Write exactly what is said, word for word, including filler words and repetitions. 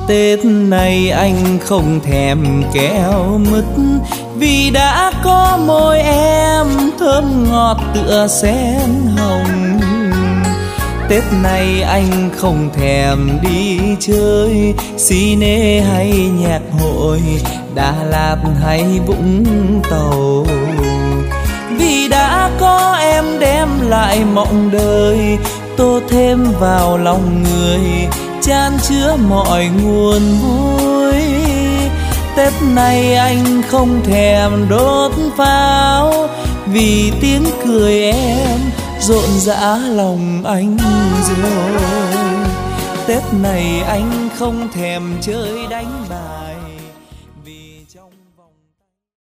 Tết này anh không thèm kẹo mứt, vì đã có môi em thơm ngọt tựa sen hồng. Tết này anh không thèm đi chơi cine hay nhạc hội, Đà Lạt hay Vũng Tàu, vì đã có em đem lại mộng đời, tô thêm vào lòng người, chan chứa mọi nguồn vui. Tết này anh không thèm đốt pháo, vì tiếng cười em rộn rã lòng anh rồi. Tết này anh không thèm chơi đánh bài,